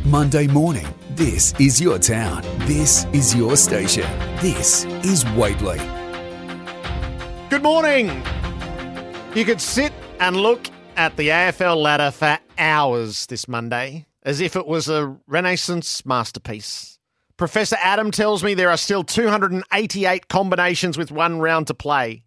Monday morning, this is your town. This is your station. This is Waitley. Good morning. You could sit and look at the AFL ladder for hours this Monday, as if it was a Renaissance masterpiece. Professor Adam tells me there are still 288 combinations with one round to play.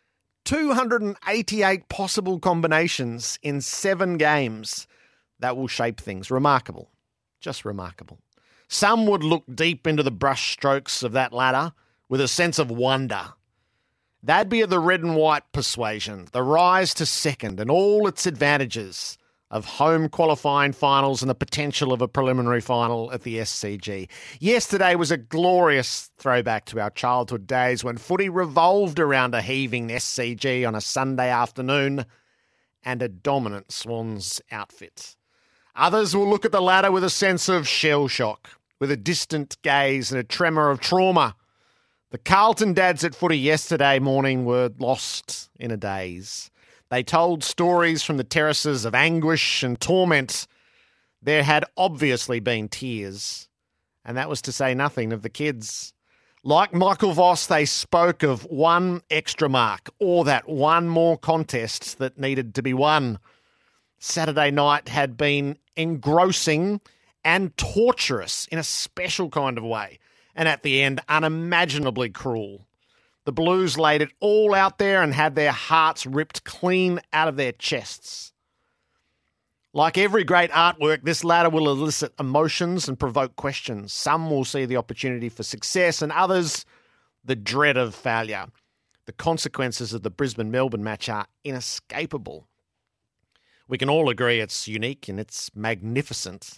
288 possible combinations in 7 games. That will shape things. Remarkable. Just remarkable. Some would look deep into the brush strokes of that ladder with a sense of wonder. That'd be the red and white persuasion, the rise to second and all its advantages of home qualifying finals and the potential of a preliminary final at the SCG. Yesterday was a glorious throwback to our childhood days when footy revolved around a heaving SCG on a Sunday afternoon and a dominant Swans outfit. Others will look at the ladder with a sense of shell shock, with a distant gaze and a tremor of trauma. The Carlton dads at footy yesterday morning were lost in a daze. They told stories from the terraces of anguish and torment. There had obviously been tears, and that was to say nothing of the kids. Like Michael Voss, they spoke of one extra mark or that one more contest that needed to be won. Saturday night had been engrossing and torturous in a special kind of way, and at the end, unimaginably cruel. The Blues laid it all out there and had their hearts ripped clean out of their chests. Like every great artwork, this ladder will elicit emotions and provoke questions. Some will see the opportunity for success and others the dread of failure. The consequences of the Brisbane-Melbourne match are inescapable. We can all agree it's unique and it's magnificent.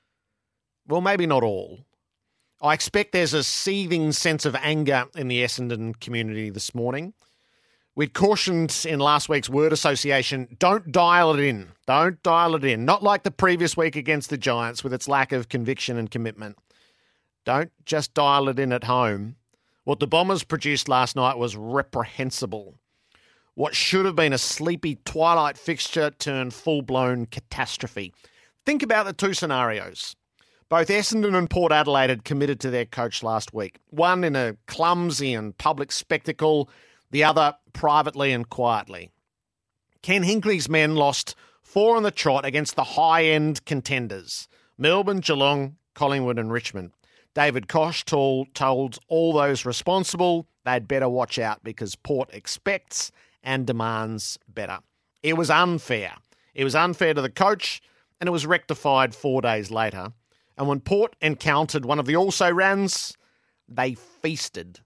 Well, maybe not all. I expect there's a seething sense of anger in the Essendon community this morning. We'd cautioned in last week's word association, don't dial it in. Don't dial it in. Not like the previous week against the Giants with its lack of conviction and commitment. Don't just dial it in at home. What the Bombers produced last night was reprehensible. What should have been a sleepy twilight fixture turned full-blown catastrophe. Think about the two scenarios. Both Essendon and Port Adelaide had committed to their coach last week. One in a clumsy and public spectacle, the other privately and quietly. Ken Hinkley's men lost 4 on the trot against the high-end contenders. Melbourne, Geelong, Collingwood and Richmond. David Koch told all those responsible they'd better watch out because Port expects and demands better. It was unfair. It was unfair to the coach, and it was rectified 4 days later. And when Port encountered one of the also-rans, they feasted.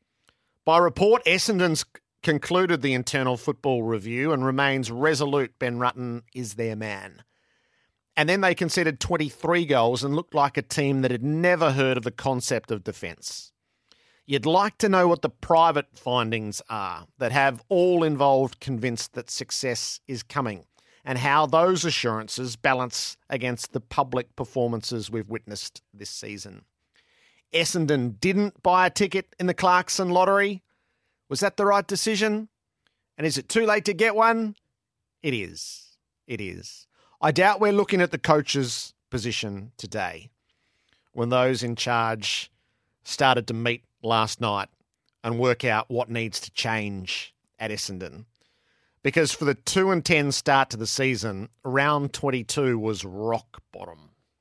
By report, Essendon's concluded the internal football review and remains resolute Ben Rutten is their man. And then they conceded 23 goals and looked like a team that had never heard of the concept of defence. You'd like to know what the private findings are that have all involved convinced that success is coming and how those assurances balance against the public performances we've witnessed this season. Essendon didn't buy a ticket in the Clarkson lottery. Was that the right decision? And is it too late to get one? It is. It is. I doubt we're looking at the coach's position today when those in charge started to meet last night and work out what needs to change at Essendon. Because for the 2-10 start to the season, round 22 was rock bottom.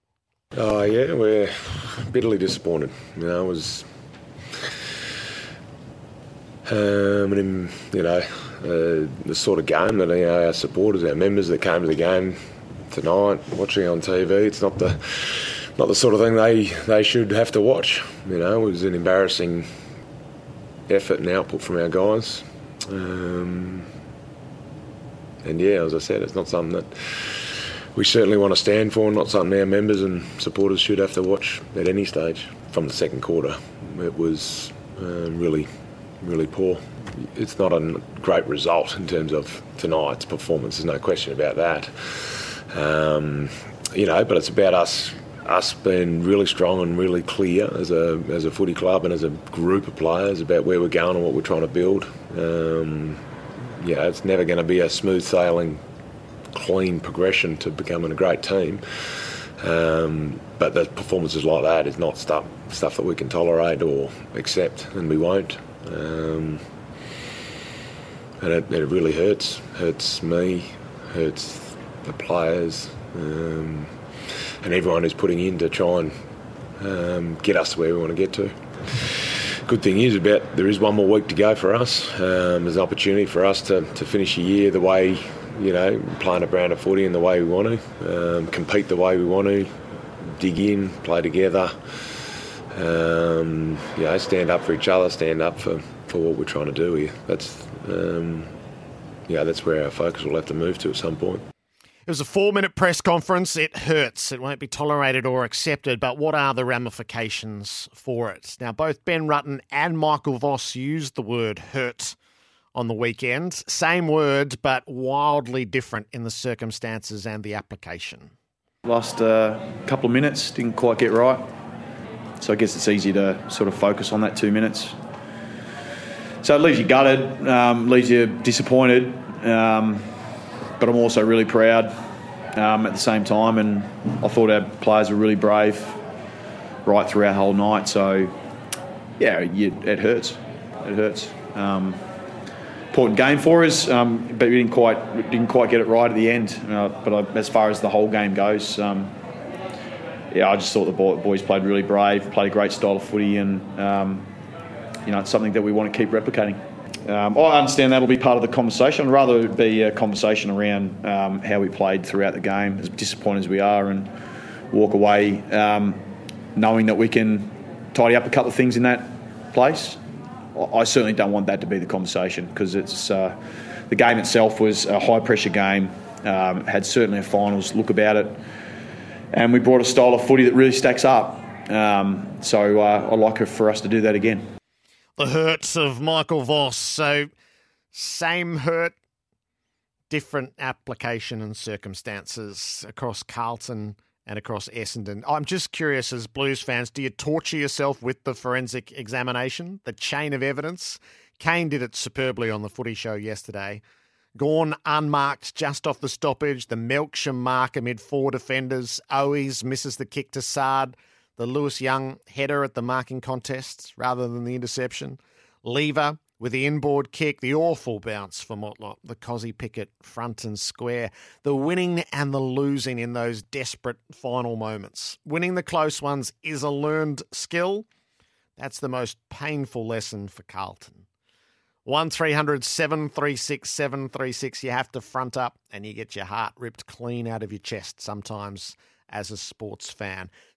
Oh, yeah, we're bitterly disappointed. You know, it was, the sort of game that our supporters, our members that came to the game tonight, watching on TV, it's not the sort of thing they should have to watch. You know, it was an embarrassing effort and output from our guys. And yeah, as I said, it's not something that we certainly want to stand for, not something our members and supporters should have to watch at any stage. From the second quarter, it was really, really poor. It's not a great result in terms of tonight's performance, there's no question about that. But it's about us being really strong and really clear as a footy club and as a group of players about where we're going and what we're trying to build. It's never going to be a smooth sailing, clean progression to becoming a great team. But the performances like that is not stuff that we can tolerate or accept, and we won't. And it really hurts me, hurts the players, and everyone who's putting in to try and get us to where we want to get to. Good thing is there is one more week to go for us. There's an opportunity for us to finish the year the way, playing a brand of footy in the way we want to, compete the way we want to, dig in, play together, stand up for each other, stand up for what we're trying to do here. That's where our focus will have to move to at some point. It was a 4-minute press conference. It hurts. It won't be tolerated or accepted, but what are the ramifications for it? Now, both Ben Rutten and Michael Voss used the word hurt on the weekend. Same word, but wildly different in the circumstances and the application. Last couple of minutes, didn't quite get right. So I guess it's easy to sort of focus on that 2 minutes. So it leaves you gutted, leaves you disappointed, but I'm also really proud at the same time, and I thought our players were really brave right throughout the whole night. So, yeah, it hurts. It hurts. Important game for us, but we didn't quite get it right at the end. As far as the whole game goes, I just thought the boys played really brave, played a great style of footy, and it's something that we want to keep replicating. I understand that'll be part of the conversation. I'd rather it be a conversation around how we played throughout the game, as disappointed as we are, and walk away knowing that we can tidy up a couple of things in that place. I certainly don't want that to be the conversation, because it's the game itself was a high-pressure game, had certainly a finals look about it, and we brought a style of footy that really stacks up. So I'd like for us to do that again. The hurts of Michael Voss. So same hurt, different application and circumstances across Carlton and across Essendon. I'm just curious, as Blues fans, do you torture yourself with the forensic examination, the chain of evidence? Kane did it superbly on the footy show yesterday. Gawn unmarked just off the stoppage, the Melksham mark amid 4 defenders. Owies misses the kick to Saad. The Lewis Young header at the marking contest rather than the interception. Lever with the inboard kick, the awful bounce for Motlop, the Cozzy Pickett front and square, the winning and the losing in those desperate final moments. Winning the close ones is a learned skill. That's the most painful lesson for Carlton. 1300 736 736. You have to front up and you get your heart ripped clean out of your chest sometimes as a sports fan.